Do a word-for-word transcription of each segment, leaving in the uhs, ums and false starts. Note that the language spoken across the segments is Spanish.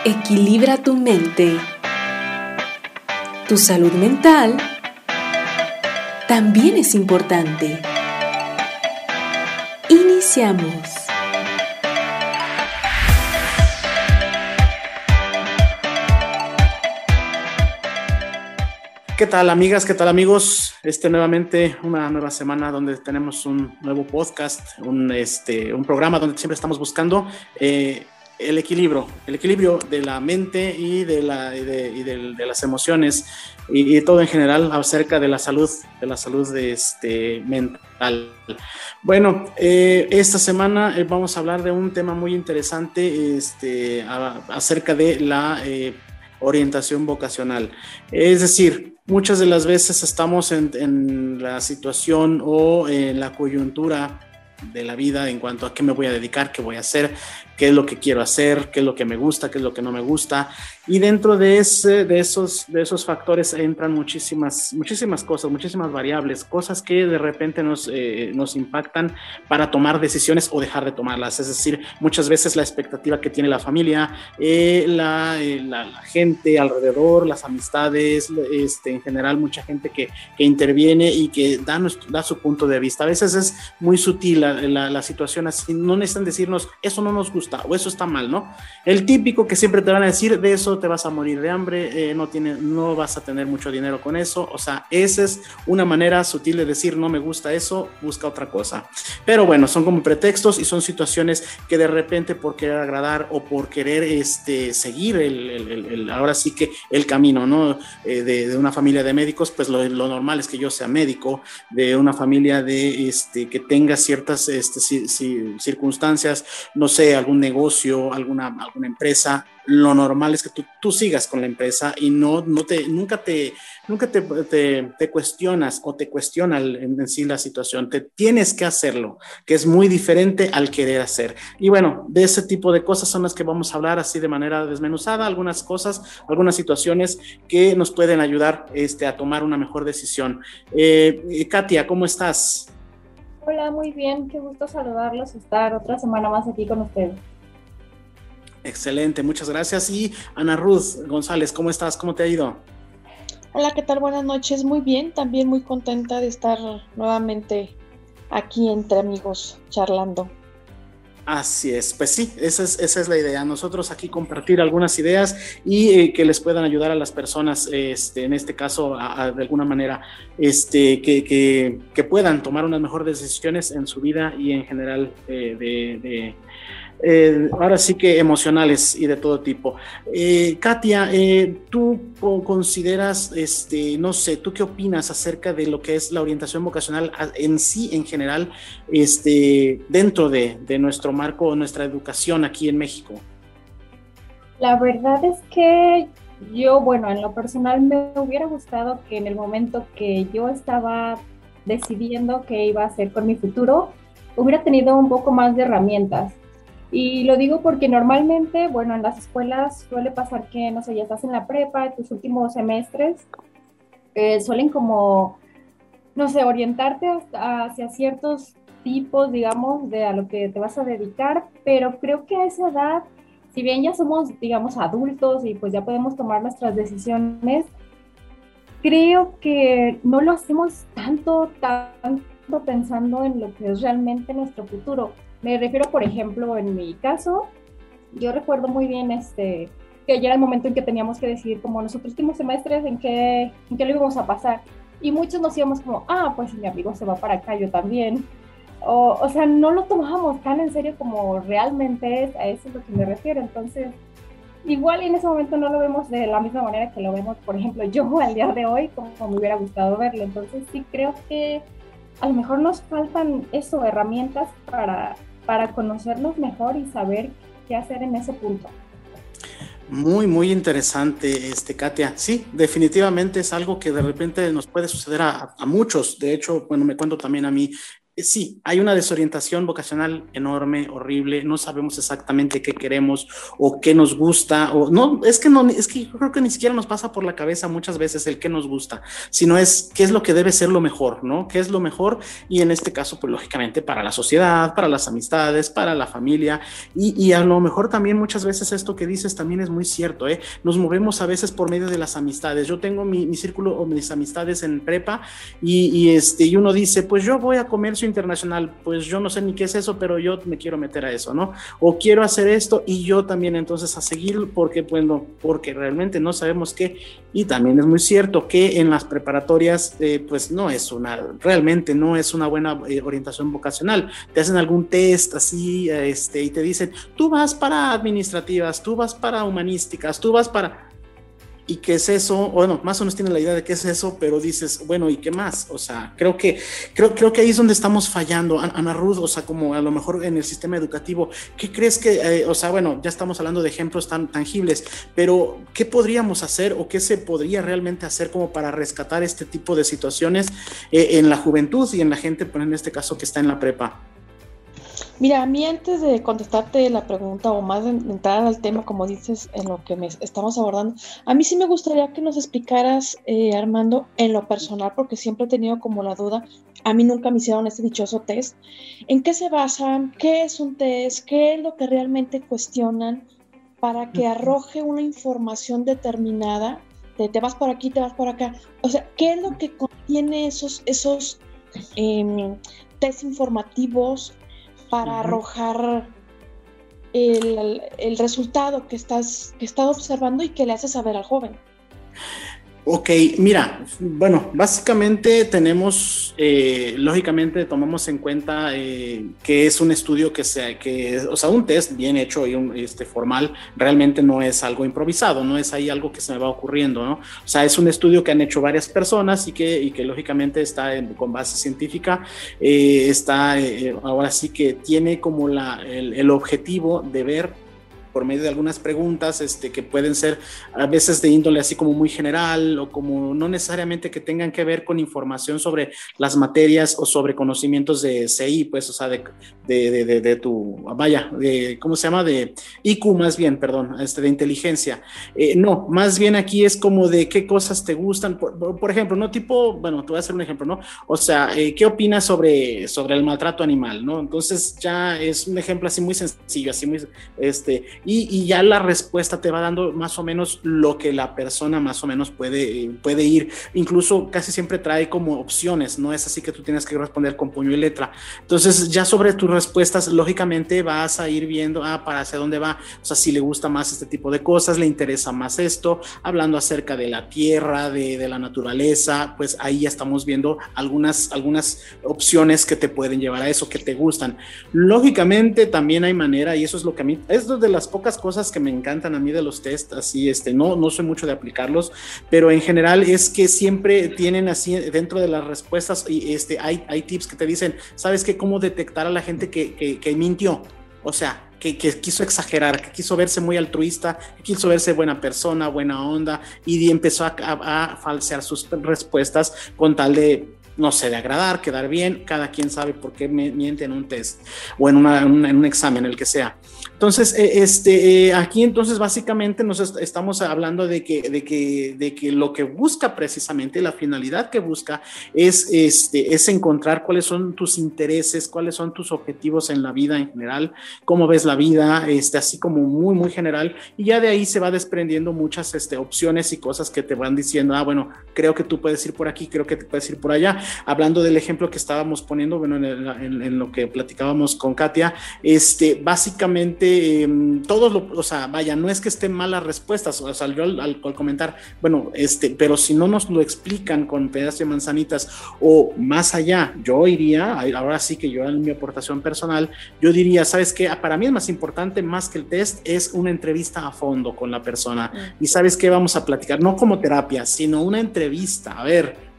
Equilibra tu mente. Tu salud mental también es importante. Iniciamos. ¿Qué tal, amigas? ¿Qué tal, amigos? Este nuevamente una nueva semana donde tenemos un nuevo podcast, un, este, un programa donde siempre estamos buscando eh, el equilibrio, el equilibrio de la mente y de, la, y de, y de, de las emociones y, y todo en general acerca de la salud, de la salud de este, mental. Bueno, eh, esta semana eh, vamos a hablar de un tema muy interesante este, a, acerca de la eh, orientación vocacional. Es decir, muchas de las veces estamos en, en la situación o en la coyuntura de la vida en cuanto a qué me voy a dedicar, qué voy a hacer, qué es lo que quiero hacer, qué es lo que me gusta, qué es lo que no me gusta. Y dentro de, ese, de, esos, de esos factores entran muchísimas, muchísimas cosas, muchísimas variables, cosas que de repente nos, eh, nos impactan para tomar decisiones o dejar de tomarlas. Es decir, muchas veces la expectativa que tiene la familia, eh, la, eh, la, la gente alrededor, las amistades, este, en general mucha gente que, que interviene y que da, nuestro, da su punto de vista. A veces es muy sutil la, la, la situación así, no necesitan decirnos eso no nos gusta o eso está mal, ¿no? El típico que siempre te van a decir, de eso te vas a morir de hambre, eh, no, tiene, no vas a tener mucho dinero con eso. O sea, esa es una manera sutil de decir no me gusta eso, busca otra cosa. Pero bueno, son como pretextos y son situaciones que de repente por querer agradar o por querer este, seguir el, el, el, el, ahora sí que el camino, ¿no? Eh, de, de una familia de médicos, pues lo, lo normal es que yo sea médico, de una familia de, este, que tenga ciertas este, si, si, circunstancias, no sé, algún negocio, alguna, alguna empresa. Lo normal es que tú, tú sigas con la empresa y no, no te, nunca, te, nunca te, te, te cuestionas o te cuestiona en, en sí la situación. Te tienes que hacerlo, que es muy diferente al querer hacer. Y bueno, de ese tipo de cosas son las que vamos a hablar así de manera desmenuzada, algunas cosas, algunas situaciones que nos pueden ayudar este, a tomar una mejor decisión. Eh, Katia, ¿cómo estás? Hola, muy bien, qué gusto saludarlos, estar otra semana más aquí con ustedes. Excelente, muchas gracias. Y Ana Ruth González, ¿cómo estás? ¿Cómo te ha ido? Hola, ¿qué tal? Buenas noches, muy bien, también muy contenta de estar nuevamente aquí entre amigos charlando. Así es, pues sí, esa es, esa es la idea, nosotros aquí compartir algunas ideas y eh, que les puedan ayudar a las personas, este, en este caso, a, a, de alguna manera, este, que, que, que puedan tomar unas mejores decisiones en su vida y en general eh, de... de Eh, ahora sí que emocionales y de todo tipo. Eh, Katia, eh, ¿tú consideras, este, no sé, tú qué opinas acerca de lo que es la orientación vocacional en sí, en general, este, dentro de, de nuestro marco, nuestra educación aquí en México? La verdad es que yo, bueno, en lo personal me hubiera gustado que en el momento que yo estaba decidiendo qué iba a hacer con mi futuro, hubiera tenido un poco más de herramientas. Y lo digo porque normalmente, bueno, en las escuelas suele pasar que, no sé, ya estás en la prepa, tus últimos semestres, eh, suelen como, no sé, orientarte hacia ciertos tipos, digamos, de a lo que te vas a dedicar, pero creo que a esa edad, si bien ya somos, digamos, adultos y pues ya podemos tomar nuestras decisiones, creo que no lo hacemos tanto, tanto pensando en lo que es realmente nuestro futuro. Me refiero, por ejemplo, en mi caso, yo recuerdo muy bien este, que ya era el momento en que teníamos que decidir como nuestros últimos semestres en qué, en qué lo íbamos a pasar. Y muchos nos íbamos como, ah, pues si mi amigo se va para acá, yo también. O, o sea, no lo tomábamos tan en serio como realmente es, a eso es lo que me refiero. Entonces, igual en ese momento no lo vemos de la misma manera que lo vemos, por ejemplo, yo al día de hoy, como, como me hubiera gustado verlo. Entonces, sí creo que a lo mejor nos faltan eso, herramientas para... para conocernos mejor y saber qué hacer en ese punto. Muy, muy interesante, este, Katia. Sí, definitivamente es algo que de repente nos puede suceder a, a muchos. De hecho, bueno, me cuento también a mí Sí, hay una desorientación vocacional enorme, horrible, no sabemos exactamente qué queremos o qué nos gusta, o no, es que no, es que yo creo que ni siquiera nos pasa por la cabeza muchas veces el qué nos gusta, sino es qué es lo que debe ser lo mejor, ¿no? ¿Qué es lo mejor? Y en este caso, pues lógicamente para la sociedad, para las amistades, para la familia, y, y a lo mejor también muchas veces esto que dices también es muy cierto, ¿eh? Nos movemos a veces por medio de las amistades. Yo tengo mi, mi círculo o mis amistades en prepa y, y, este, y uno dice, pues yo voy a comercio internacional, pues yo no sé ni qué es eso, pero yo me quiero meter a eso, ¿no? O quiero hacer esto y yo también entonces a seguir porque, bueno, porque realmente no sabemos qué, y también es muy cierto que en las preparatorias eh, pues no es una, realmente no es una buena eh, orientación vocacional, te hacen algún test así este, y te dicen, tú vas para administrativas, tú vas para humanísticas, tú vas para... ¿Y qué es eso? Bueno, más o menos tiene la idea de qué es eso, pero dices, bueno, ¿y qué más? O sea, creo que, creo, creo que ahí es donde estamos fallando, Ana Ruth, o sea, como a lo mejor en el sistema educativo, ¿qué crees que, eh, o sea, bueno, ya estamos hablando de ejemplos tan tangibles, pero ¿qué podríamos hacer o qué se podría realmente hacer como para rescatar este tipo de situaciones eh, en la juventud y en la gente, pues en este caso que está en la prepa? Mira, a mí antes de contestarte la pregunta o más de entrar al tema, como dices, en lo que me estamos abordando, a mí sí me gustaría que nos explicaras, eh, Armando, en lo personal, porque siempre he tenido como la duda, a mí nunca me hicieron este dichoso test, ¿en qué se basan? ¿Qué es un test? ¿Qué es lo que realmente cuestionan para que arroje una información determinada? De te vas por aquí, te vas por acá. O sea, ¿qué es lo que contiene esos, esos eh, test informativos para uh-huh. arrojar el, el resultado que estás, que estás observando y que le haces saber al joven? Ok, mira, bueno, básicamente tenemos, eh, lógicamente tomamos en cuenta eh, que es un estudio que sea, que, o sea, un test bien hecho y un, este, formal, realmente no es algo improvisado, no es ahí algo que se me va ocurriendo, ¿no? O sea, es un estudio que han hecho varias personas y que, y que lógicamente está en, con base científica, eh, está, eh, ahora sí que tiene como la, el, el objetivo de ver por medio de algunas preguntas este, que pueden ser a veces de índole así como muy general o como no necesariamente que tengan que ver con información sobre las materias o sobre conocimientos de C I, pues, o sea, de, de, de, de, de tu, vaya, de, ¿cómo se llama? De I Q más bien, perdón, este, de inteligencia. Eh, no, más bien aquí es como de qué cosas te gustan, por, por ejemplo, ¿no? Tipo, bueno, te voy a hacer un ejemplo, ¿no? O sea, eh, ¿qué opinas sobre, sobre el maltrato animal, ¿no? Entonces ya es un ejemplo así muy sencillo, así muy, este... Y, y ya la respuesta te va dando más o menos lo que la persona más o menos puede, puede ir. Incluso casi siempre trae como opciones, no es así que tú tienes que responder con puño y letra. Entonces ya sobre tus respuestas, lógicamente vas a ir viendo, ah, para hacia dónde va, o sea, si le gusta más este tipo de cosas, le interesa más esto, hablando acerca de la tierra, de, de la naturaleza, pues ahí ya estamos viendo algunas, algunas opciones que te pueden llevar a eso, que te gustan. Lógicamente también hay manera, y eso es lo que a mí, es de las pocas cosas que me encantan a mí de los test, así, este, no, no soy mucho de aplicarlos, pero en general es que siempre tienen así dentro de las respuestas, y este, hay, hay tips que te dicen, ¿sabes qué? Cómo detectar a la gente que, que, que mintió, o sea, que, que quiso exagerar, que quiso verse muy altruista, que quiso verse buena persona, buena onda, y empezó a, a, a falsear sus respuestas con tal de, no sé, de agradar, quedar bien. Cada quien sabe por qué miente en un test o en, una, en un examen, el que sea. Entonces, este, aquí entonces básicamente nos est- estamos hablando de que, de, que, de que lo que busca precisamente, la finalidad que busca es, este, es encontrar cuáles son tus intereses, cuáles son tus objetivos en la vida en general, cómo ves la vida, este, así como muy, muy general, y ya de ahí se va desprendiendo muchas este, opciones y cosas que te van diciendo, ah, bueno, creo que tú puedes ir por aquí, creo que te puedes ir por allá. Hablando del ejemplo que estábamos poniendo, bueno, en, el, en, en lo que platicábamos con Katia, este, básicamente eh, todos lo, o sea, vaya, no es que estén malas respuestas, o sea, yo al, al, al comentar, bueno, este, pero si no nos lo explican con pedazos de manzanitas o más allá, yo iría, ahora sí que yo en mi aportación personal, yo diría, ¿sabes qué? Para mí es más importante, más que el test, es una entrevista a fondo con la persona. Y ¿sabes qué? Vamos a platicar, no como terapia, sino una entrevista, a ver,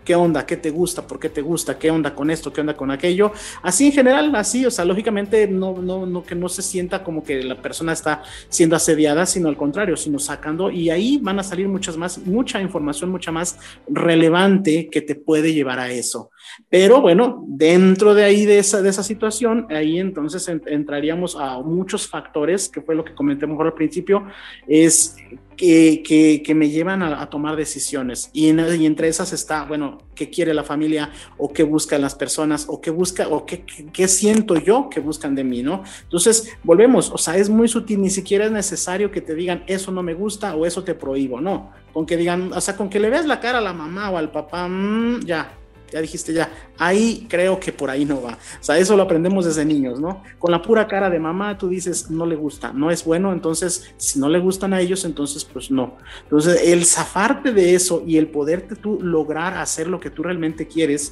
¿qué onda? ¿Qué te gusta? ¿Por qué te gusta? ¿Qué onda con esto? ¿Qué onda con aquello? Así en general, así, o sea, lógicamente no, no, no, que no se sienta como que la persona está siendo asediada, sino al contrario, sino sacando, y ahí van a salir muchas más, mucha información, mucha más relevante que te puede llevar a eso. Pero bueno, dentro de ahí de esa, de esa situación, ahí entonces en, entraríamos a muchos factores, que fue lo que comenté mejor al principio, es que, que, que me llevan a, a tomar decisiones, y, en, y entre esas está, bueno, qué quiere la familia, o qué buscan las personas, o qué busca, o qué, qué, qué siento yo que buscan de mí, ¿no? Entonces, volvemos, o sea, es muy sutil, ni siquiera es necesario que te digan, eso no me gusta, o eso te prohíbo, no, con que digan, o sea, con que le veas la cara a la mamá o al papá, mmm, ya, ya dijiste ya, ahí creo que por ahí no va, o sea, eso lo aprendemos desde niños, ¿no? Con la pura cara de mamá tú dices, no le gusta, no es bueno, entonces, si no le gustan a ellos, entonces, pues no. Entonces, el zafarte de eso y el poderte tú lograr hacer lo que tú realmente quieres,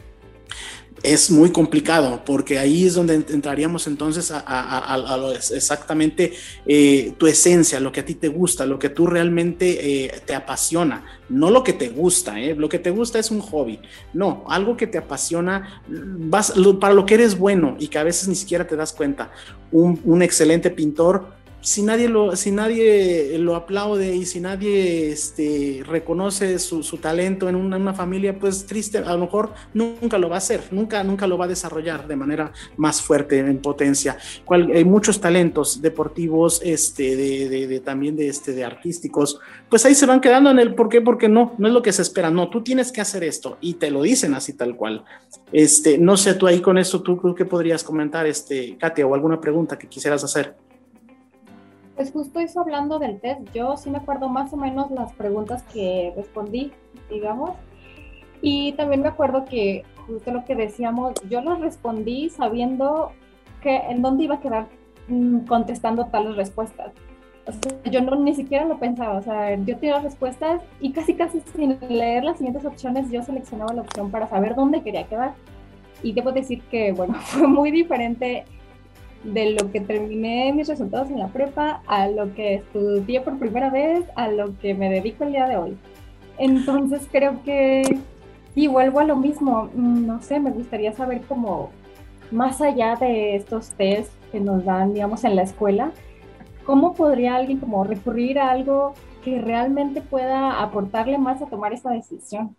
es muy complicado, porque ahí es donde entraríamos entonces a, a, a, a lo exactamente eh, tu esencia, lo que a ti te gusta, lo que tú realmente eh, te apasiona, no lo que te gusta, eh, lo que te gusta es un hobby, no, algo que te apasiona, vas, lo, para lo que eres bueno y que a veces ni siquiera te das cuenta. Un, un excelente pintor, si nadie lo, si nadie lo aplaude y si nadie este, reconoce su, su talento en una, una familia, pues triste, a lo mejor nunca lo va a hacer, nunca, nunca lo va a desarrollar de manera más fuerte, en potencia. Cual, hay muchos talentos deportivos, este, de, de, de, también de, este, de artísticos, pues ahí se van quedando en el ¿por qué? Porque no, no es lo que se espera, no, tú tienes que hacer esto, y te lo dicen así tal cual. Este, no sé, tú ahí con esto, tú creo que podrías comentar, este, Katia, o alguna pregunta que quisieras hacer. Pues justo eso, hablando del test, yo sí me acuerdo más o menos las preguntas que respondí, digamos, y también me acuerdo que justo lo que decíamos, yo las respondí sabiendo que en dónde iba a quedar mmm, contestando tales respuestas. O sea, yo no ni siquiera lo pensaba, o sea, yo tenía las respuestas y casi casi sin leer las siguientes opciones yo seleccionaba la opción para saber dónde quería quedar. Y debo decir que, bueno, fue muy diferente de lo que terminé mis resultados en la prepa, a lo que estudié por primera vez, a lo que me dedico el día de hoy. Entonces creo que sí, vuelvo a lo mismo, no sé, me gustaría saber cómo, más allá de estos test que nos dan, digamos, en la escuela, ¿cómo podría alguien como recurrir a algo que realmente pueda aportarle más a tomar esa decisión?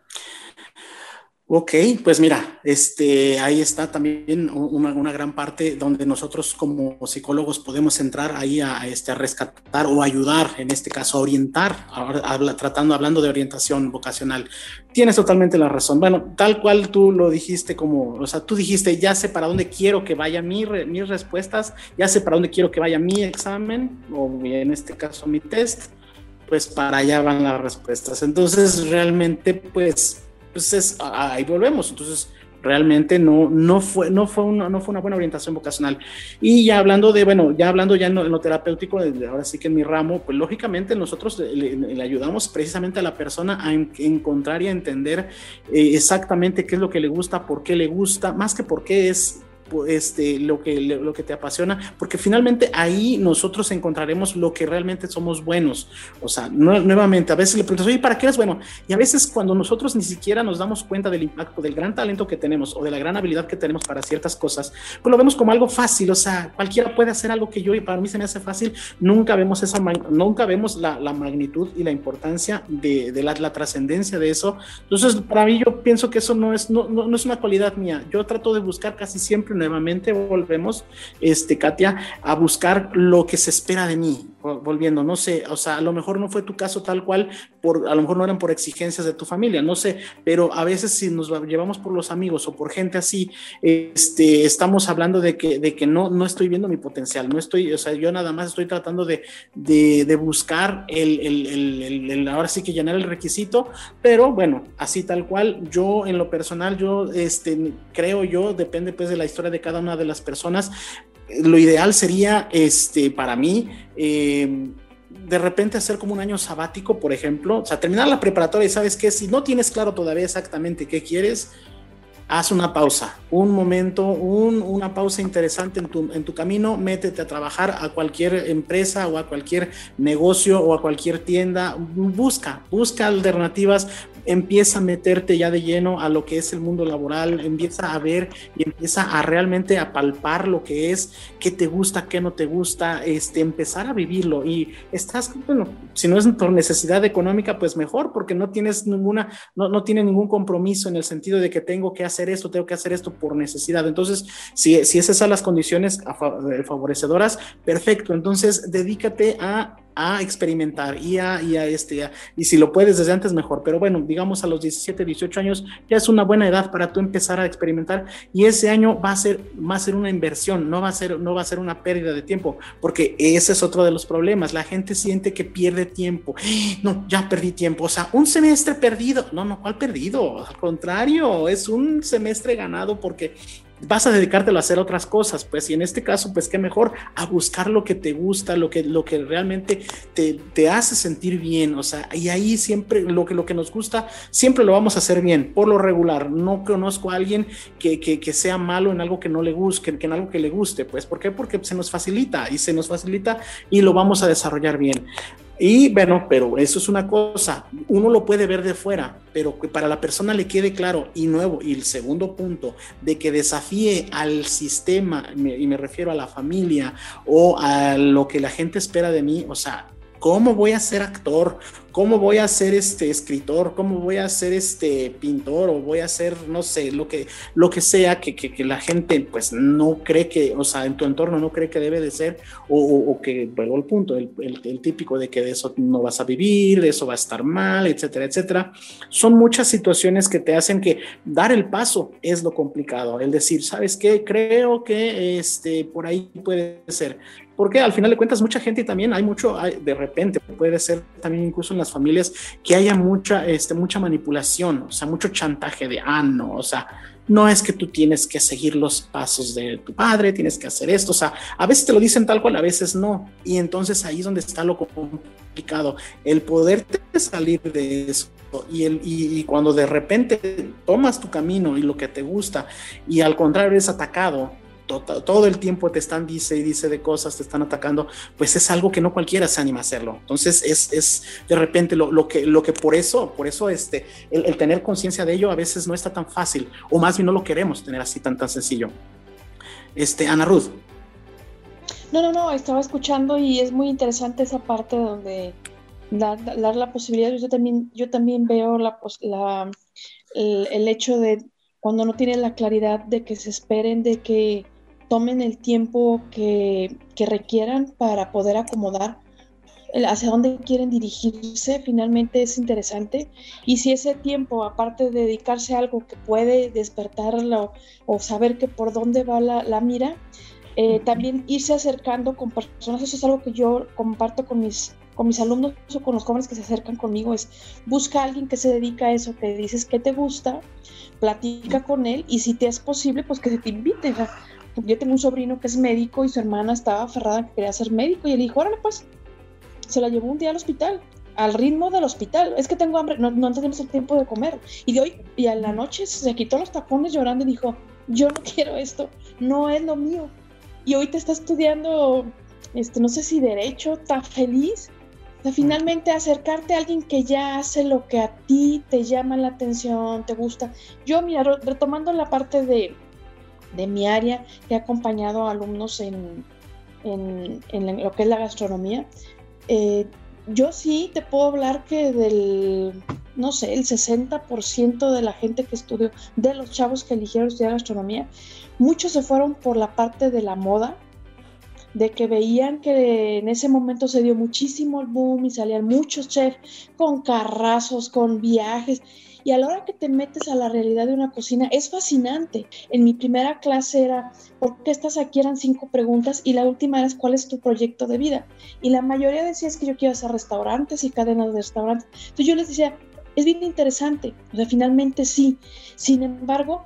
Ok, pues mira, este, ahí está también una, una gran parte donde nosotros como psicólogos podemos entrar ahí a, a, este, a rescatar o ayudar, en este caso a orientar, ahora habla, tratando, hablando de orientación vocacional. Tienes totalmente la razón. Bueno, tal cual tú lo dijiste, como, o sea, tú dijiste, ya sé para dónde quiero que vaya mi, mis respuestas, ya sé para dónde quiero que vaya mi examen, o en este caso mi test, pues para allá van las respuestas. Entonces, realmente, pues, pues es, ahí volvemos. Entonces realmente no, no, fue, no, fue una, no fue una buena orientación vocacional. Y ya hablando de, bueno, ya hablando ya en lo, en lo terapéutico, ahora sí que en mi ramo, pues lógicamente nosotros le, le ayudamos precisamente a la persona a en, encontrar y a entender eh, exactamente qué es lo que le gusta, por qué le gusta, más que por qué es este, lo, que, lo que te apasiona, porque finalmente ahí nosotros encontraremos lo que realmente somos buenos. O sea, no, nuevamente, a veces le preguntas, oye, ¿para qué eres bueno? Y a veces cuando nosotros ni siquiera nos damos cuenta del impacto, del gran talento que tenemos o de la gran habilidad que tenemos para ciertas cosas, pues lo vemos como algo fácil. O sea, cualquiera puede hacer algo que yo y para mí se me hace fácil. Nunca vemos esa, nunca vemos la, la magnitud y la importancia de, de la, la trascendencia de eso. Entonces, para mí yo pienso que eso no es, no, no, no es una cualidad mía. Yo trato de buscar casi siempre, nuevamente volvemos, este, Katia, a buscar lo que se espera de mí, volviendo, no sé, o sea, a lo mejor no fue tu caso tal cual, por, a lo mejor no eran por exigencias de tu familia, no sé, pero a veces si nos llevamos por los amigos o por gente así, este, estamos hablando de que, de que no, no estoy viendo mi potencial, no estoy, o sea, yo nada más estoy tratando de, de, de buscar el, el, el, el, el, ahora sí que llenar el requisito, pero bueno, así tal cual, yo en lo personal, yo este, creo yo, depende pues de la historia de cada una de las personas, lo ideal sería, este, para mí, eh, de repente hacer como un año sabático, por ejemplo, o sea, terminar la preparatoria y sabes que si no tienes claro todavía exactamente qué quieres, haz una pausa, un momento, un, una pausa interesante en tu, en tu camino, métete a trabajar a cualquier empresa o a cualquier negocio o a cualquier tienda, busca, busca alternativas, empieza a meterte ya de lleno a lo que es el mundo laboral, empieza a ver y empieza a realmente a palpar lo que es, qué te gusta, qué no te gusta, este, empezar a vivirlo. Y estás, bueno, si no es por necesidad económica, pues mejor, porque no tienes ninguna, no, no tienes ningún compromiso en el sentido de que tengo que hacer esto, tengo que hacer esto por necesidad. Entonces, si, si esas son las condiciones favorecedoras, perfecto. Entonces, dedícate a a experimentar y a, y a este, a, y si lo puedes desde antes mejor, pero bueno, digamos a los diecisiete, dieciocho años ya es una buena edad para tú empezar a experimentar, y ese año va a ser, va a ser una inversión, no va a ser, no va a ser una pérdida de tiempo, porque ese es otro de los problemas, la gente siente que pierde tiempo, no, ya perdí tiempo, o sea, un semestre perdido, no, no, ¿cuál perdido? Al contrario, es un semestre ganado porque vas a dedicártelo a hacer otras cosas, pues, y en este caso, pues, qué mejor a buscar lo que te gusta, lo que, lo que realmente te, te hace sentir bien, o sea, y ahí siempre lo que, lo que nos gusta, siempre lo vamos a hacer bien, por lo regular. No conozco a alguien que, que, que sea malo en algo que no le guste, que en algo que le guste, pues, ¿por qué? Porque se nos facilita, y se nos facilita y lo vamos a desarrollar bien. Y bueno, pero eso es una cosa, uno lo puede ver de fuera, pero que para la persona le quede claro y nuevo. Y el segundo punto, de que desafíe al sistema, y me refiero a la familia o a lo que la gente espera de mí, o sea, ¿cómo voy a ser actor? ¿Cómo voy a ser este escritor? ¿Cómo voy a ser este pintor? O voy a ser, no sé, lo que, lo que sea que, que, que la gente pues no cree que, o sea, en tu entorno no cree que debe de ser, o, o, o que, vuelvo al punto, el, el, el típico de que de eso no vas a vivir, de eso va a estar mal, etcétera, etcétera. Son muchas situaciones que te hacen que dar el paso es lo complicado, el decir, ¿sabes qué? Creo que este, por ahí puede ser. Porque al final de cuentas mucha gente, y también hay mucho, hay, de repente puede ser también incluso en las familias, que haya mucha, este, mucha manipulación, o sea, mucho chantaje de, ah, no, o sea, no es que tú tienes que seguir los pasos de tu padre, tienes que hacer esto, o sea, a veces te lo dicen tal cual, a veces no, y entonces ahí es donde está lo complicado, el poderte salir de eso. Y, el, y, y cuando de repente tomas tu camino y lo que te gusta, y al contrario eres atacado, todo el tiempo te están dice y dice de cosas, te están atacando, pues es algo que no cualquiera se anima a hacerlo. Entonces es, es de repente lo, lo, que, lo que por eso, por eso este, el, el tener conciencia de ello a veces no está tan fácil, o más bien no lo queremos tener así tan, tan sencillo. Este, Ana Ruth. No, no, no, estaba escuchando y es muy interesante esa parte donde dar, dar la posibilidad. Yo también, yo también veo la, la, el, el hecho de cuando no tienen la claridad de que se esperen, de que tomen el tiempo que, que requieran para poder acomodar hacia dónde quieren dirigirse, finalmente es interesante. Y si ese tiempo, aparte de dedicarse a algo que puede despertarlo o saber que por dónde va la, la mira, eh, también irse acercando con personas. Eso es algo que yo comparto con mis, con mis alumnos o con los jóvenes que se acercan conmigo, es busca a alguien que se dedica a eso, que dices que te gusta, platica con él, y si te es posible, pues que se te invite. O sea, yo tengo un sobrino que es médico y su hermana estaba aferrada que quería ser médico, y él dijo, órale pues, se la llevó un día al hospital, al ritmo del hospital, es que tengo hambre, no, no tenemos el tiempo de comer, y de hoy, y a la noche se quitó los tacones llorando y dijo, yo no quiero esto, no es lo mío, y hoy te está estudiando, este, no sé si derecho, está feliz. O sea, finalmente acercarte a alguien que ya hace lo que a ti te llama la atención, te gusta. Yo, mira, retomando la parte de, de mi área, que he acompañado a alumnos en, en, en lo que es la gastronomía, eh, yo sí te puedo hablar que del, no sé, el sesenta por ciento de la gente que estudió, de los chavos que eligieron estudiar gastronomía, muchos se fueron por la parte de la moda, de que veían que en ese momento se dio muchísimo el boom y salían muchos chefs con carrazos, con viajes, y a la hora que te metes a la realidad de una cocina es fascinante. En mi primera clase era, ¿por qué estás aquí? Eran cinco preguntas, y la última era, ¿cuál es tu proyecto de vida? Y la mayoría decía, es que yo quiero hacer restaurantes y cadenas de restaurantes. Entonces yo les decía, es bien interesante, o sea, finalmente sí. Sin embargo,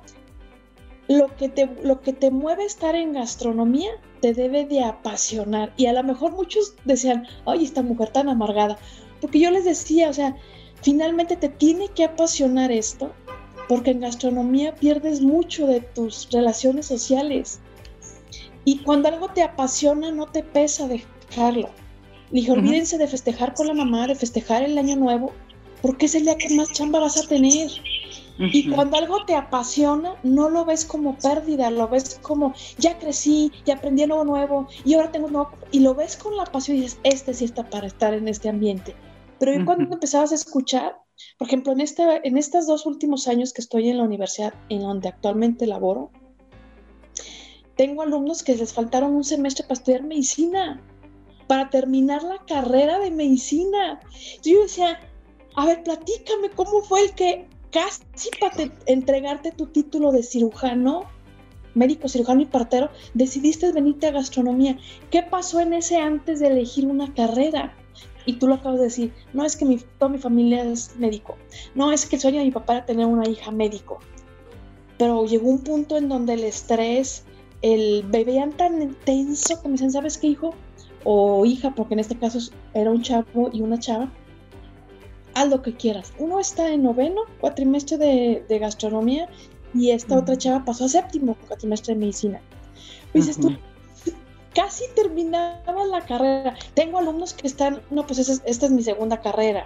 lo que te, lo que te mueve estar en gastronomía te debe de apasionar. Y a lo mejor muchos decían, ay, esta mujer tan amargada, porque yo les decía, o sea, finalmente te tiene que apasionar esto, porque en gastronomía pierdes mucho de tus relaciones sociales. Y cuando algo te apasiona, no te pesa dejarlo. Le dije, olvídense de festejar con la mamá, de festejar el año nuevo, porque es el día que más chamba vas a tener. Uh-huh. Y cuando algo te apasiona, no lo ves como pérdida, lo ves como, ya crecí, ya aprendí algo nuevo, y ahora tengo un nuevo... Y lo ves con la pasión y dices, este sí está para estar en este ambiente. Pero uh-huh. cuando empezabas a escuchar, por ejemplo, en, esta, en estos dos últimos años que estoy en la universidad, en donde actualmente laboro, tengo alumnos que les faltaron un semestre para estudiar medicina, para terminar la carrera de medicina. Entonces yo decía, a ver, platícame, ¿cómo fue el que casi para te, entregarte tu título de cirujano, médico, cirujano y partero, decidiste venirte a gastronomía? ¿Qué pasó en ese antes de elegir una carrera? Y tú lo acabas de decir, no es que mi, toda mi familia es médico, no es que el sueño de mi papá era tener una hija médico, pero llegó un punto en donde el estrés, el veían tan intenso que me dicen, ¿sabes qué, hijo? O hija, porque en este caso era un chavo y una chava, haz lo que quieras. Uno está en noveno cuatrimestre de, de gastronomía y esta uh-huh. otra chava pasó a séptimo cuatrimestre de medicina. Y dices uh-huh. tú, casi terminaba la carrera. Tengo alumnos que están, no, pues esta es, esta es mi segunda carrera.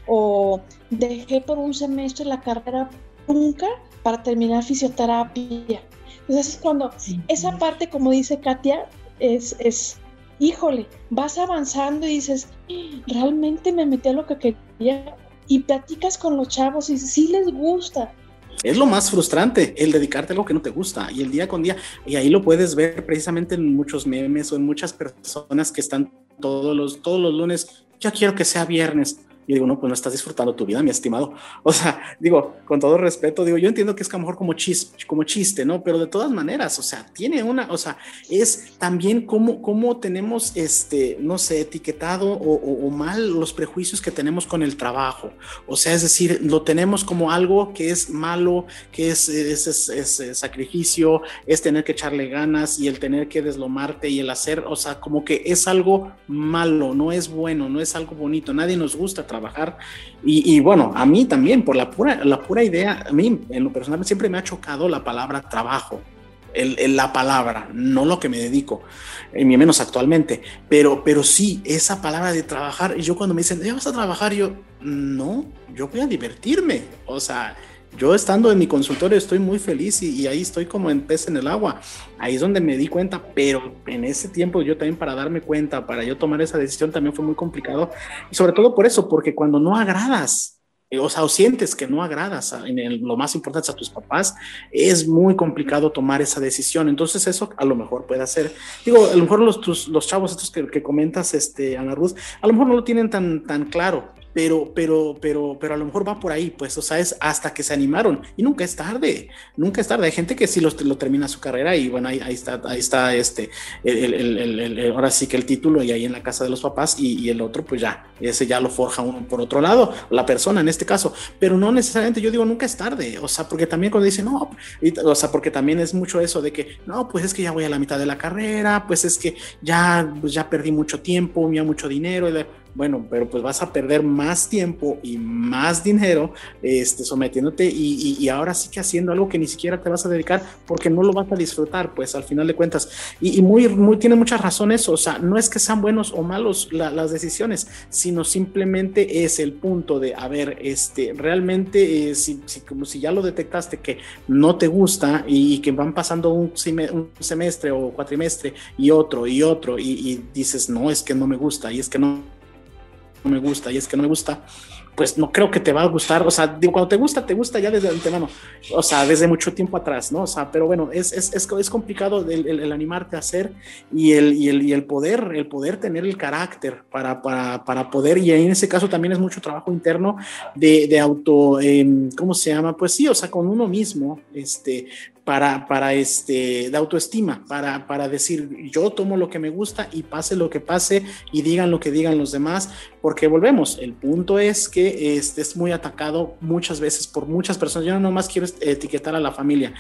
O dejé por un semestre la carrera nunca para terminar fisioterapia. Entonces es cuando uh-huh. esa parte, como dice Katia, es... es híjole, vas avanzando y dices, realmente me metí a lo que quería, y platicas con los chavos y sí les gusta. Es lo más frustrante, el dedicarte a algo que no te gusta, y el día con día, y ahí lo puedes ver precisamente en muchos memes o en muchas personas que están todos los, todos los lunes, ya quiero que sea viernes. Y digo, no, pues no estás disfrutando tu vida, mi estimado. O sea, digo, con todo respeto, digo, yo entiendo que es a lo mejor como chiste, como chiste, ¿no? Pero de todas maneras, o sea, tiene una, o sea, es también cómo, cómo tenemos, este, no sé, etiquetado o, o, o mal los prejuicios que tenemos con el trabajo. O sea, es decir, lo tenemos como algo que es malo, que es, es, es, es, es sacrificio, es tener que echarle ganas y el tener que deslomarte y el hacer, o sea, como que es algo malo, no es bueno, no es algo bonito, nadie nos gusta trabajar, y, y bueno, a mí también, por la pura, la pura idea, a mí en lo personal siempre me ha chocado la palabra trabajo, el, el, la palabra, no lo que me dedico, ni menos actualmente, pero, pero sí, esa palabra de trabajar, y yo cuando me dicen, ¿ya vas a trabajar? Yo, no, yo voy a divertirme, o sea, yo estando en mi consultorio estoy muy feliz y, y ahí estoy como en pez en el agua. Ahí es donde me di cuenta, pero en ese tiempo yo también para darme cuenta, para yo tomar esa decisión también fue muy complicado. Y sobre todo por eso, porque cuando no agradas, eh, o sea, o sientes que no agradas, a, en el, lo más importante a tus papás, es muy complicado tomar esa decisión. Entonces eso a lo mejor puede hacer, digo, a lo mejor los, tus, los chavos estos que, que comentas, este, Ana Ruth, a lo mejor no lo tienen tan, tan claro. Pero, pero, pero, pero a lo mejor va por ahí, pues, o sea, es hasta que se animaron, y nunca es tarde, nunca es tarde. Hay gente que sí lo, lo termina su carrera y bueno, ahí, ahí está, ahí está este, el, el, el, el, el, ahora sí que el título y ahí en la casa de los papás, y, y el otro, pues ya, ese ya lo forja uno por otro lado, la persona en este caso, pero no necesariamente, yo digo, nunca es tarde, o sea, porque también cuando dicen, no, y, o sea, porque también es mucho eso de que, no, pues es que ya voy a la mitad de la carrera, pues es que ya, pues ya perdí mucho tiempo, ya mucho dinero, y de, bueno, pero pues vas a perder más tiempo y más dinero este, sometiéndote y, y, y ahora sí que haciendo algo que ni siquiera te vas a dedicar porque no lo vas a disfrutar, pues al final de cuentas. Y, y muy, muy, tiene muchas razones, o sea, no es que sean buenos o malos la, las decisiones, sino simplemente es el punto de, a ver, este, realmente eh, si, si, como si ya lo detectaste que no te gusta y, y que van pasando un, un semestre o cuatrimestre y otro y otro y, y dices, no, es que no me gusta y es que no no me gusta y es que no me gusta, pues no creo que te va a gustar, o sea, digo, cuando te gusta, te gusta ya desde antemano, o sea, desde mucho tiempo atrás, ¿no? O sea, pero bueno, es, es, es, es complicado el, el, el animarte a hacer y el, y, el, y el poder, el poder tener el carácter para, para, para poder, y en ese caso también es mucho trabajo interno de, de auto, eh, ¿cómo se llama? Pues sí, o sea, con uno mismo, este, para, para este, de autoestima, para, para decir, yo tomo lo que me gusta y pase lo que pase y digan lo que digan los demás, porque volvemos, el punto es que este, es muy atacado muchas veces por muchas personas. Yo no nomás quiero etiquetar a la familia,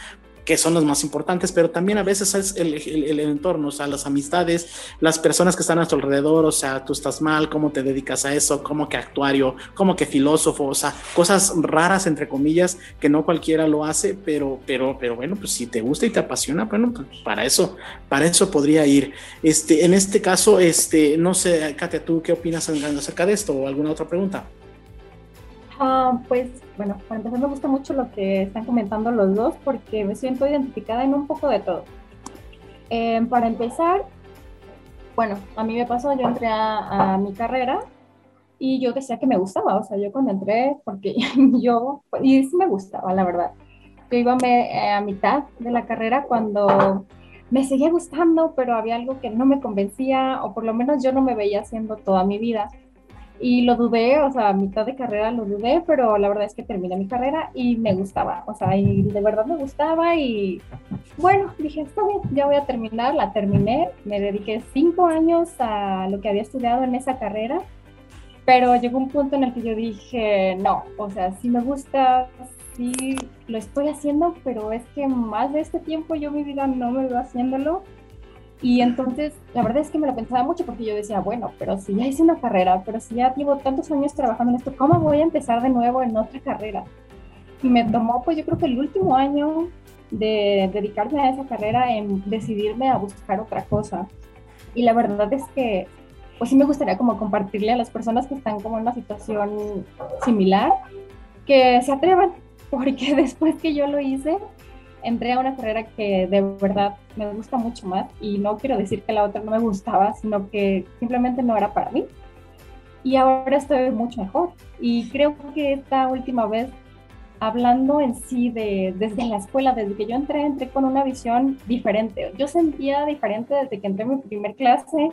que son los más importantes, pero también a veces es el, el, el entorno, o sea, las amistades, las personas que están a tu alrededor, o sea, tú estás mal, cómo te dedicas a eso, cómo que actuario, cómo que filósofo, o sea, cosas raras, entre comillas, que no cualquiera lo hace, pero, pero, pero bueno, pues si te gusta y te apasiona, bueno, pues para eso, para eso podría ir. Este, en este caso, este, no sé, Katia, ¿tú qué opinas acerca de esto o alguna otra pregunta? Uh, pues, bueno, para empezar me gusta mucho lo que están comentando los dos porque me siento identificada en un poco de todo. Eh, para empezar, bueno, a mí me pasó, yo entré a, a mi carrera y yo decía que me gustaba, o sea, yo cuando entré, porque yo, y sí me gustaba, la verdad. Yo iba me, a mitad de la carrera cuando me seguía gustando, pero había algo que no me convencía, o por lo menos yo no me veía haciendo toda mi vida. Y lo dudé, o sea, a mitad de carrera lo dudé, pero la verdad es que terminé mi carrera y me gustaba, o sea, y de verdad me gustaba y bueno, dije, está bien, ya voy a terminar, la terminé, me dediqué cinco años a lo que había estudiado en esa carrera, pero llegó un punto en el que yo dije, no, o sea, sí me gusta, sí lo estoy haciendo, pero es que más de este tiempo yo mi vida no me veo haciéndolo. Y entonces, la verdad es que me lo pensaba mucho porque yo decía, bueno, pero si ya hice una carrera, pero si ya llevo tantos años trabajando en esto, ¿cómo voy a empezar de nuevo en otra carrera? Y me tomó, pues yo creo que el último año de dedicarme a esa carrera en decidirme a buscar otra cosa. Y la verdad es que, pues sí me gustaría como compartirle a las personas que están como en una situación similar, que se atrevan, porque después que yo lo hice, entré a una carrera que de verdad me gusta mucho más y no quiero decir que la otra no me gustaba, sino que simplemente no era para mí. Y ahora estoy mucho mejor. Y creo que esta última vez, hablando en sí de, desde la escuela, desde que yo entré, entré con una visión diferente. Yo sentía diferente desde que entré en mi primer clase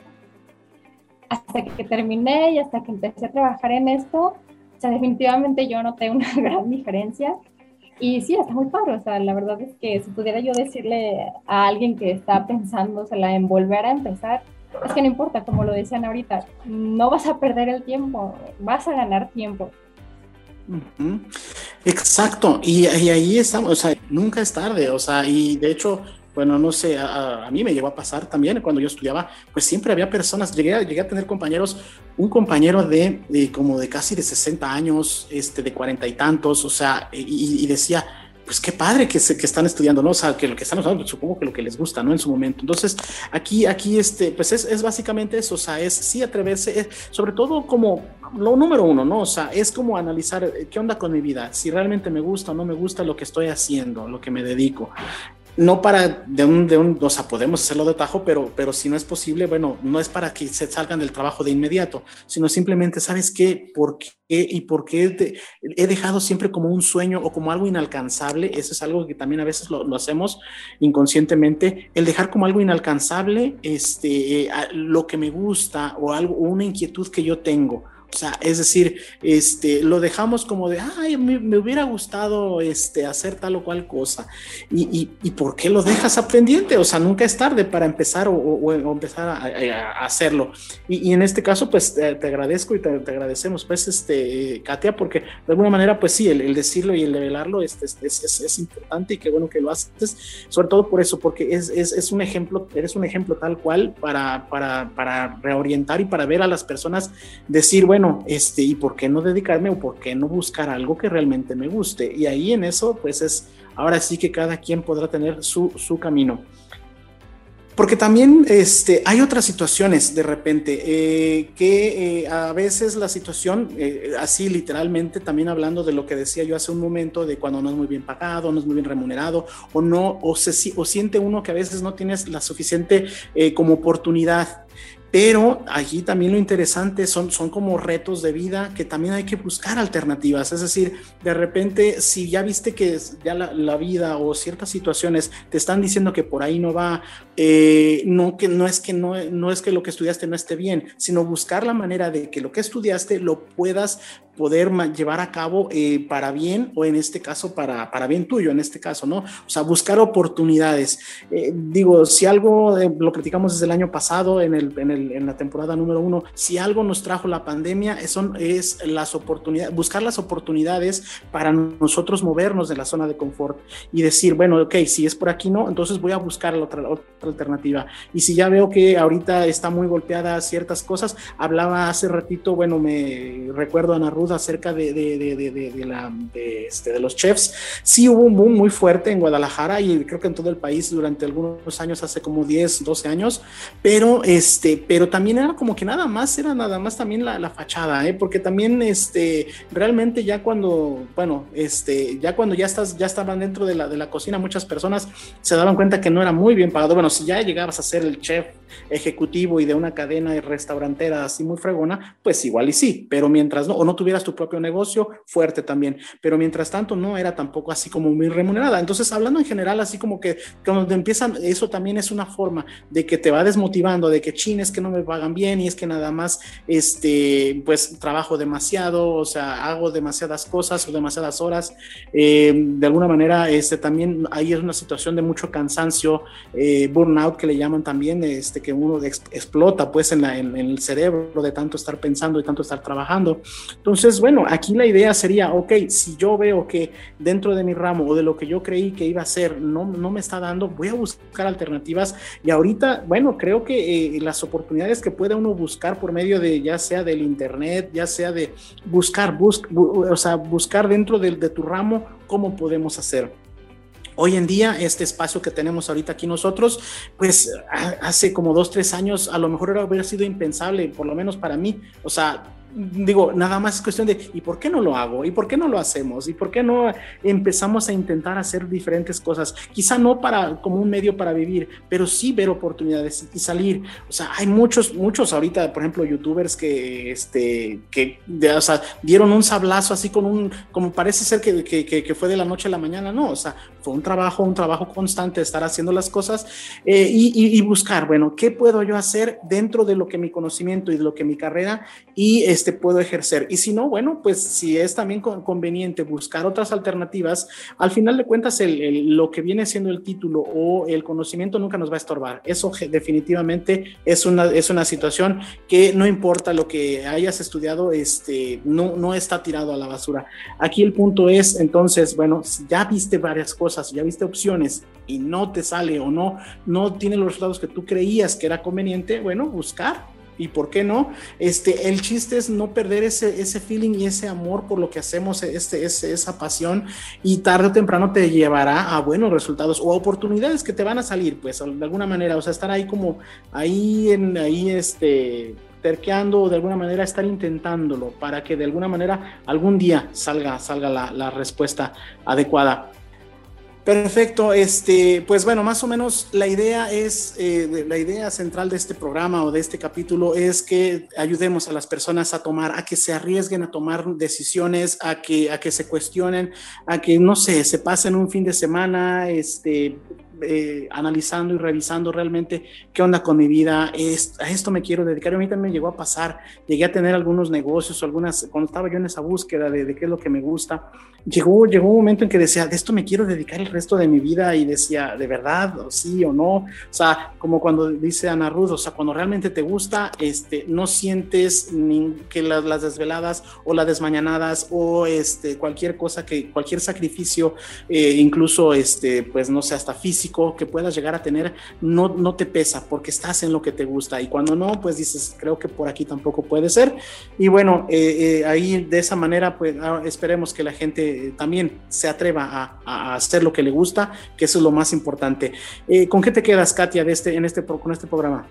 hasta que terminé y hasta que empecé a trabajar en esto. O sea, definitivamente yo noté una gran diferencia. Y sí, está muy padre, o sea, la verdad es que si pudiera yo decirle a alguien que está pensándosela en volver a empezar, es que no importa, como lo decían ahorita, no vas a perder el tiempo, vas a ganar tiempo. Uh-huh. Exacto, y, y ahí estamos, o sea, nunca es tarde, o sea, y de hecho, bueno, no sé, a, a mí me llegó a pasar también cuando yo estudiaba, pues siempre había personas, llegué a, llegué a tener compañeros, un compañero de, de como de casi de sesenta años, este, de cuarenta y tantos, o sea, y, y decía, pues qué padre que, se, que están estudiando, ¿no? O sea, que lo que están estudiando, supongo que lo que les gusta, ¿no? En su momento. Entonces, aquí, aquí, este, pues es, es básicamente eso, o sea, es sí atreverse, es, sobre todo como lo número uno, ¿no? O sea, es como analizar qué onda con mi vida, si realmente me gusta o no me gusta lo que estoy haciendo, lo que me dedico. No para de un, de un, o sea, podemos hacerlo de tajo, pero, pero si no es posible, bueno, no es para que se salgan del trabajo de inmediato, sino simplemente, ¿sabes qué? ¿Por qué y por qué te, he dejado siempre como un sueño o como algo inalcanzable? Eso es algo que también a veces lo, lo hacemos inconscientemente, el dejar como algo inalcanzable este, lo que me gusta o algo, o una inquietud que yo tengo. O sea, es decir, este, lo dejamos como de, ay, me, me hubiera gustado este, hacer tal o cual cosa. ¿Y, y, y por qué lo dejas a pendiente? O sea, nunca es tarde para empezar o, o, o empezar a, a, a hacerlo. Y, y en este caso, pues te, te agradezco y te, te agradecemos, pues, este, Katia, porque de alguna manera, pues sí, el, el decirlo y el revelarlo este, es, es, es importante y qué bueno que lo haces, sobre todo por eso, porque es, es, es un ejemplo, eres un ejemplo tal cual para, para, para reorientar y para ver a las personas decir, bueno, Bueno, este, ¿y por qué no dedicarme o por qué no buscar algo que realmente me guste? Y ahí en eso, pues es, ahora sí que cada quien podrá tener su, su camino. Porque también este, hay otras situaciones de repente, eh, que eh, a veces la situación, eh, así literalmente, también hablando de lo que decía yo hace un momento, de cuando no es muy bien pagado, no es muy bien remunerado, o no, o, se, o siente uno que a veces no tienes la suficiente eh, como oportunidad. Pero allí también lo interesante son, son como retos de vida que también hay que buscar alternativas. Es decir, de repente, si ya viste que ya la, la vida o ciertas situaciones te están diciendo que por ahí no va, eh, no, que, no, es que no, no es que lo que estudiaste no esté bien, sino buscar la manera de que lo que estudiaste lo puedas poder llevar a cabo eh, para bien, o en este caso para, para bien tuyo, en este caso, ¿no? O sea, buscar oportunidades. Eh, digo, si algo, eh, lo platicamos desde el año pasado, en, el, en, el, en la temporada número uno, si algo nos trajo la pandemia, son, es las oportunidades, buscar las oportunidades para nosotros movernos de la zona de confort y decir, bueno, ok, si es por aquí no, entonces voy a buscar la otra, otra alternativa. Y si ya veo que ahorita está muy golpeada ciertas cosas, hablaba hace ratito, bueno, me recuerdo a Ana Ruth acerca de, de, de, de, de, de, la, de, este, de los chefs. Sí hubo un boom muy fuerte en Guadalajara y creo que en todo el país durante algunos años, hace como diez, doce años, pero, este, pero también era como que nada más, era nada más también la, la fachada, ¿eh? Porque también este, realmente ya cuando, bueno, este, ya cuando ya, estás, ya estaban dentro de la, de la cocina, muchas personas se daban cuenta que no era muy bien pagado. Bueno, si ya llegabas a ser el chef ejecutivo y de una cadena restaurantera así muy fregona, pues igual y sí, pero mientras no, o no tuvieras tu propio negocio, fuerte también, pero mientras tanto no era tampoco así como muy remunerada. Entonces, hablando en general, así como que cuando empiezan, eso también es una forma de que te va desmotivando, de que chin, es que no me pagan bien y es que nada más, este, pues trabajo demasiado, o sea, hago demasiadas cosas o demasiadas horas, eh, de alguna manera, este, también ahí es una situación de mucho cansancio, eh, burnout que le llaman también, este, que uno ex- explota pues en, la, en, en el cerebro de tanto estar pensando y tanto estar trabajando. Entonces, bueno, aquí la idea sería, ok, si yo veo que dentro de mi ramo o de lo que yo creí que iba a ser no, no me está dando, voy a buscar alternativas. Y ahorita, bueno, creo que eh, las oportunidades que pueda uno buscar por medio de, ya sea del internet, ya sea de buscar, bus, bu, o sea, buscar dentro de, de tu ramo cómo podemos hacer. Hoy en día, este espacio que tenemos ahorita aquí nosotros, pues hace como dos, tres años, a lo mejor hubiera sido impensable, por lo menos para mí. O sea, digo, nada más es cuestión de, ¿y por qué no lo hago? ¿Y por qué no lo hacemos? ¿Y por qué no empezamos a intentar hacer diferentes cosas? Quizá no para, como un medio para vivir, pero sí ver oportunidades y salir. O sea, hay muchos, muchos ahorita, por ejemplo, youtubers que, este, que de, o sea, dieron un sablazo así con un, como parece ser que, que, que, que fue de la noche a la mañana, no, o sea, fue un trabajo, un trabajo constante de estar haciendo las cosas eh, y, y, y buscar, bueno, ¿qué puedo yo hacer dentro de lo que mi conocimiento y de lo que mi carrera y este puedo ejercer? Y si no, bueno, pues si es también conveniente buscar otras alternativas, al final de cuentas el, el, lo que viene siendo el título o el conocimiento nunca nos va a estorbar. Eso definitivamente es una, es una situación que no importa lo que hayas estudiado, este, no, no está tirado a la basura. Aquí el punto es, entonces, bueno, si ya viste varias cosas, ya viste opciones y no te sale o no, no tiene los resultados que tú creías que era conveniente, bueno, buscar. ¿Y por qué no? Este, el chiste es no perder ese, ese feeling y ese amor por lo que hacemos, este, ese, esa pasión, y tarde o temprano te llevará a buenos resultados o oportunidades que te van a salir, pues, de alguna manera. O sea, estar ahí como, ahí, en, ahí, este... terqueando o de alguna manera estar intentándolo para que de alguna manera algún día salga, salga la, la respuesta adecuada. Perfecto, este, pues bueno, más o menos la idea es, eh, la idea central de este programa o de este capítulo es que ayudemos a las personas a tomar, a que se arriesguen a tomar decisiones, a que, a que se cuestionen, a que, no sé, se pasen un fin de semana, este, Eh, analizando y revisando realmente qué onda con mi vida, es, a esto me quiero dedicar. A mí también me llegó a pasar, llegué a tener algunos negocios o algunas, cuando estaba yo en esa búsqueda de, de qué es lo que me gusta, llegó, llegó un momento en que decía, de esto me quiero dedicar el resto de mi vida, y decía, ¿de verdad? ¿O sí o no? O sea, como cuando dice Ana Ruth, o sea, cuando realmente te gusta, este, no sientes ni que las, las desveladas o las desmañanadas o este, cualquier cosa, que cualquier sacrificio, eh, incluso, este, pues no sé, hasta físico, que puedas llegar a tener, no, no te pesa porque estás en lo que te gusta, y cuando no, pues dices, creo que por aquí tampoco puede ser. Y bueno, eh, eh, ahí de esa manera, pues esperemos que la gente también se atreva a, a hacer lo que le gusta, que eso es lo más importante. Eh, ¿con qué te quedas, Katia, de este, en este, con este programa?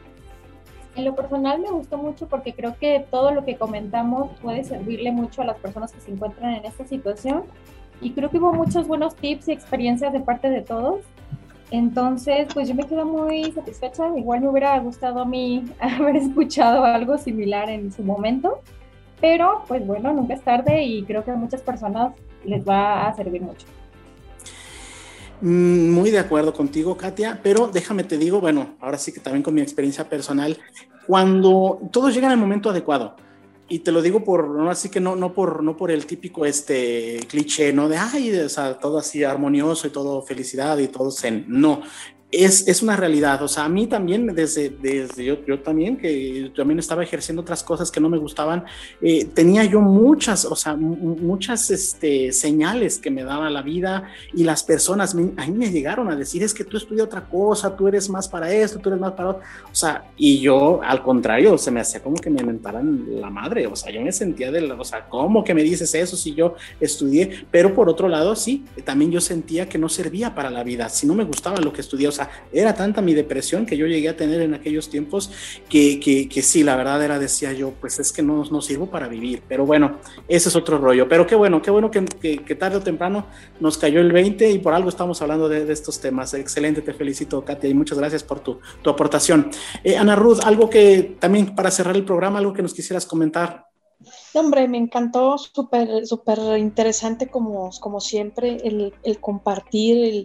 En lo personal me gustó mucho porque creo que todo lo que comentamos puede servirle mucho a las personas que se encuentran en esta situación, y creo que hubo muchos buenos tips y experiencias de parte de todos. Entonces, pues yo me quedo muy satisfecha. Igual me hubiera gustado a mí haber escuchado algo similar en su momento, pero pues bueno, nunca es tarde y creo que a muchas personas les va a servir mucho. Muy de acuerdo contigo, Katia, pero déjame te digo, bueno, ahora sí que también con mi experiencia personal, cuando todos llegan al momento adecuado, y te lo digo por, no, así que no, no por, no por el típico este cliché, ¿no? De, ay, o sea, todo así armonioso y todo felicidad y todo zen, no. Es, es una realidad, o sea, a mí también, desde, desde yo, yo también, que también estaba ejerciendo otras cosas que no me gustaban, eh, tenía yo muchas, o sea, m- muchas este, señales que me daba la vida y las personas me, a mí me llegaron a decir, es que tú estudias otra cosa, tú eres más para esto, tú eres más para otro, o sea, y yo, al contrario, se me hacía como que me mentaran la madre, o sea, yo me sentía de, la, o sea, ¿cómo que me dices eso si yo estudié? Pero por otro lado, sí, también yo sentía que no servía para la vida, si no me gustaba lo que estudié, o sea, era tanta mi depresión que yo llegué a tener en aquellos tiempos que, que, que sí, la verdad era, decía yo, pues es que no, no sirvo para vivir, pero bueno, ese es otro rollo, pero qué bueno, qué bueno que, que, que tarde o temprano nos cayó el veinte y por algo estamos hablando de, de estos temas. Excelente, te felicito, Katia, y muchas gracias por tu, tu aportación. Eh, Ana Ruth, algo que también para cerrar el programa, algo que nos quisieras comentar. No, hombre, me encantó, súper súper interesante como, como siempre, el, el compartir, el,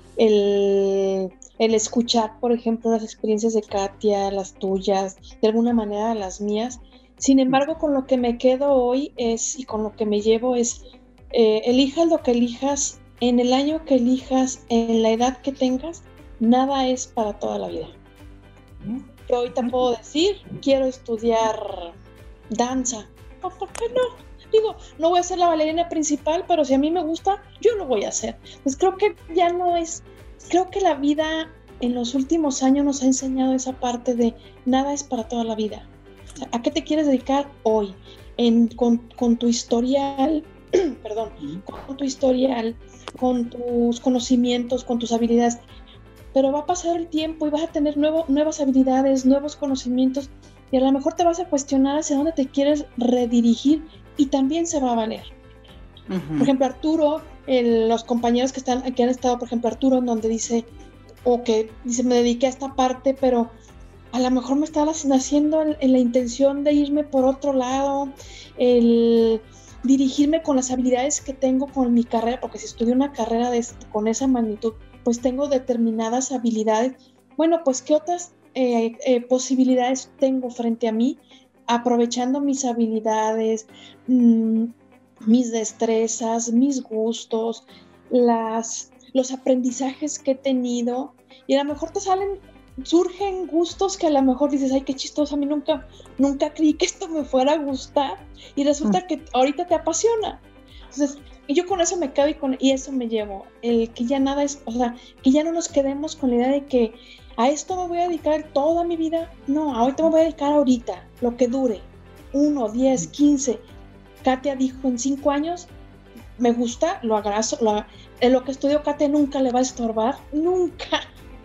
el, el escuchar, por ejemplo, las experiencias de Katia, las tuyas, de alguna manera las mías. Sin embargo, con lo que me quedo hoy es, y con lo que me llevo es, eh, elijas lo que elijas, en el año que elijas, en la edad que tengas, nada es para toda la vida. Yo hoy te puedo decir, quiero estudiar danza. ¿Por qué no? Digo, no voy a ser la bailarina principal, pero si a mí me gusta, yo lo voy a hacer. Pues creo que ya no es, creo que la vida en los últimos años nos ha enseñado esa parte de nada es para toda la vida. O sea, ¿a qué te quieres dedicar hoy? En, con, con tu historial, perdón, con tu historial, con tus conocimientos, con tus habilidades. Pero va a pasar el tiempo y vas a tener nuevo, nuevas habilidades, nuevos conocimientos, y a lo mejor te vas a cuestionar hacia dónde te quieres redirigir y también se va a valer. Uh-huh. Por ejemplo, Arturo, el, los compañeros que, están, que han estado, por ejemplo, Arturo, en donde dice, o que dice, me dediqué a esta parte, pero a lo mejor me estaba haciendo en, en la intención de irme por otro lado, el dirigirme con las habilidades que tengo con mi carrera, porque si estudio una carrera de, con esa magnitud, pues tengo determinadas habilidades. Bueno, pues ¿qué otras eh, eh, posibilidades tengo frente a mí? Aprovechando mis habilidades, mmm, mis destrezas, mis gustos, las, los aprendizajes que he tenido, y a lo mejor te salen, surgen gustos que a lo mejor dices, ay, qué chistoso, a mí nunca, nunca creí que esto me fuera a gustar, y resulta mm. que ahorita te apasiona. Entonces, y yo con eso me quedo y, con, y eso me llevo, el que ya nada es, o sea, que ya no nos quedemos con la idea de que a esto me voy a dedicar toda mi vida. No, ahorita me voy a dedicar ahorita, lo que dure, uno, diez, quince. Katia dijo, en cinco años, me gusta, lo abrazo, lo, en lo que estudió Katia nunca le va a estorbar, nunca.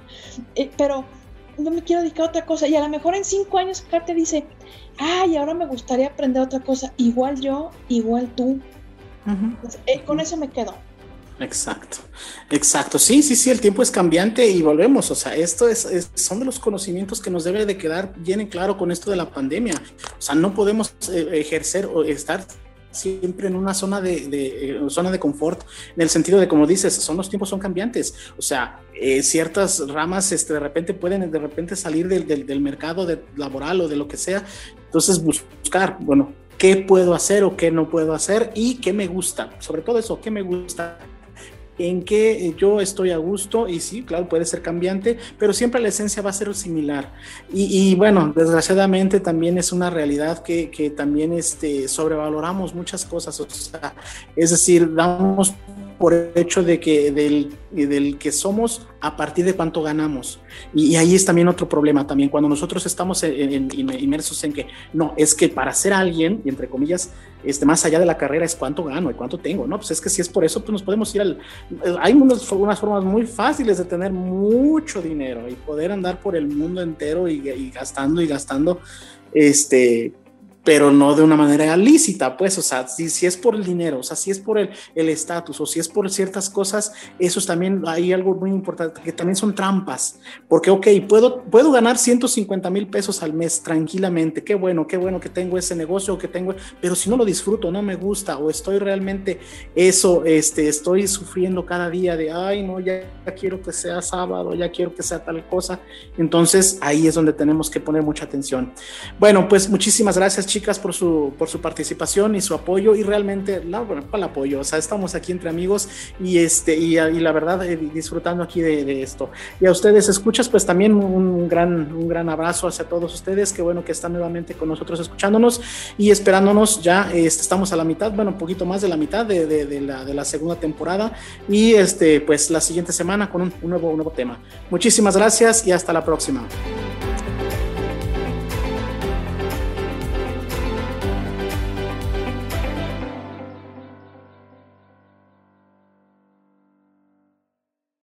Eh, pero no me quiero dedicar a otra cosa, y a lo mejor en cinco años Katia dice, ay, ahora me gustaría aprender otra cosa, igual yo, igual tú. Uh-huh. Pues, eh, con eso me quedo. Exacto, exacto, sí, sí, sí, el tiempo es cambiante y volvemos, o sea, esto es, es, son de los conocimientos que nos debe de quedar bien en claro con esto de la pandemia, o sea, no podemos eh, ejercer o estar siempre en una zona de, de eh, zona de confort, en el sentido de, como dices, son los tiempos son cambiantes, o sea, eh, ciertas ramas este, de repente pueden de repente salir del, del, del mercado de, laboral o de lo que sea, entonces buscar, bueno, qué puedo hacer o qué no puedo hacer y qué me gusta, sobre todo eso, qué me gusta, en qué yo estoy a gusto, y sí, claro, puede ser cambiante, pero siempre la esencia va a ser similar, y, y bueno, desgraciadamente también es una realidad que, que también este, sobrevaloramos muchas cosas, o sea, es decir, damos por hecho de que del, del que somos a partir de cuánto ganamos, y, y ahí es también otro problema también, cuando nosotros estamos en, en, inmersos en que, no, es que para ser alguien, y entre comillas, este, más allá de la carrera es cuánto gano y cuánto tengo, ¿no? Pues es que si es por eso, pues nos podemos ir al... Hay unas, unas formas muy fáciles de tener mucho dinero y poder andar por el mundo entero y, y gastando y gastando, este... pero no de una manera lícita, pues, o sea, si, si es por el dinero, o sea, si es por el estatus, o si es por ciertas cosas, eso es también, hay algo muy importante, que también son trampas, porque, ok, puedo, puedo ganar ciento cincuenta mil pesos al mes tranquilamente, qué bueno, qué bueno que tengo ese negocio, que tengo, pero si no lo disfruto, no me gusta, o estoy realmente, eso, este, estoy sufriendo cada día de, ay, no, ya, ya quiero que sea sábado, ya quiero que sea tal cosa, entonces ahí es donde tenemos que poner mucha atención. Bueno, pues muchísimas gracias, chicas, por su, por su participación y su apoyo, y realmente, no, bueno, para el apoyo, o sea, estamos aquí entre amigos y, este, y, y la verdad, eh, disfrutando aquí de, de esto. Y a ustedes, escuchas, pues también un gran, un gran abrazo hacia todos ustedes, qué bueno que están nuevamente con nosotros escuchándonos y esperándonos ya, este, estamos a la mitad, bueno, un poquito más de la mitad de, de, de, la, de la segunda temporada, y este, pues la siguiente semana con un, un, nuevo, un nuevo tema. Muchísimas gracias y hasta la próxima.